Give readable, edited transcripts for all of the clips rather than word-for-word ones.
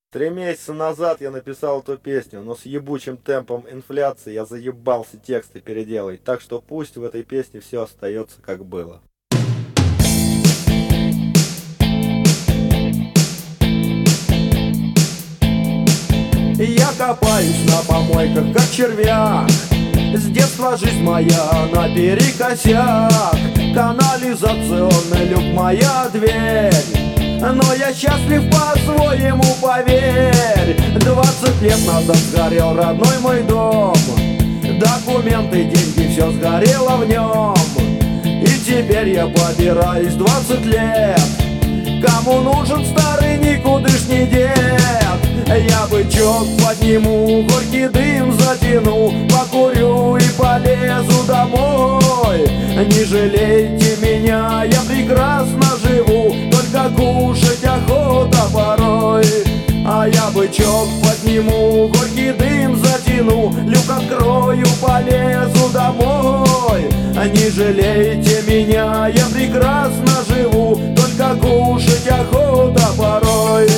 3 месяца назад я написал эту песню, но с ебучим темпом инфляции я заебался тексты переделать, так что пусть в этой песне все остается как было. Я копаюсь на помойках, как червяк. С детства жизнь моя наперекосяк. Канализационный люк моя дверь. Но я счастлив по-своему, поверь. 20 лет назад сгорел родной мой дом. Документы, деньги, все сгорело в нем. И теперь я побираюсь 20 лет. Кому нужен старый никудышний дед? Я бычок подниму, горький дым затяну, покурю и полезу домой. Не жалейте меня, я прекрасно живу, только кушать охота порой. А я бычок подниму, горький дым затяну, люк открою, полезу домой. Не жалейте меня, я прекрасно живу, только кушать охота порой.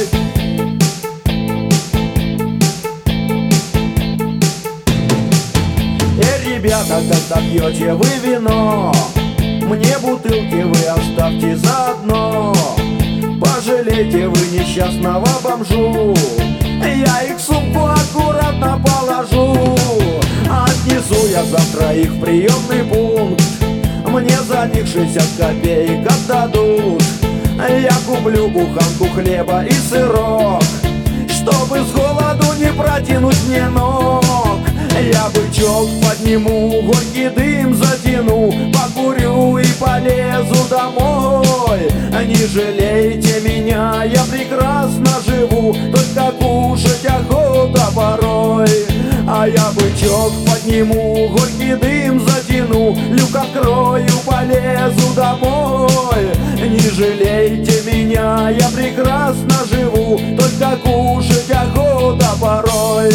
Ребята, когда пьете вы вино, мне бутылки вы оставьте заодно. Пожалейте вы несчастного бомжу, я их в сумку аккуратно положу. Отнесу я завтра их в приемный пункт, мне за них 60 копеек отдадут. Я куплю буханку хлеба и сырок, чтобы с голоду не протянуть мне ног. Я бычок подниму, горький дым затяну, покурю и полезу домой. Не жалейте меня, я прекрасно живу, только кушать охота порой. А я бычок подниму, горький дым затяну, люк открою, полезу домой. Не жалейте меня, я прекрасно живу, только кушать охота порой.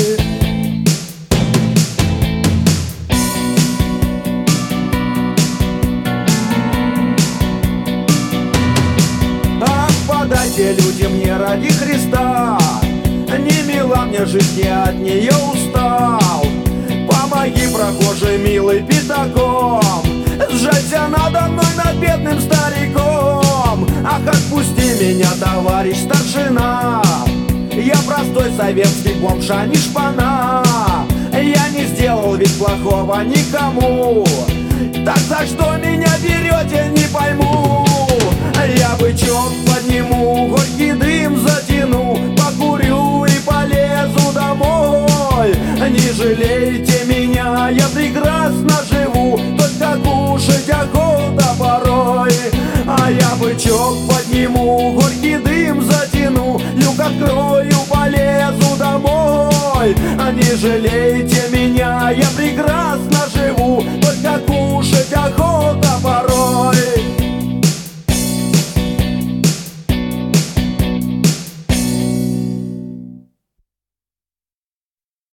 Подайте, люди, мне ради Христа, не мила мне жизнь, я от нее устал. Помоги, прохожий, милый, пятаком, сжалься надо мной, над бедным стариком. Ах, отпусти меня, товарищ старшина, я простой советский бомж, а не шпана. Я не сделал ведь плохого никому, так за что меня берете, не пойму. Я бычок подниму, горький дым затяну, покурю и полезу домой. Не жалейте меня, я прекрасно живу, только кушать охота порой. А я бычок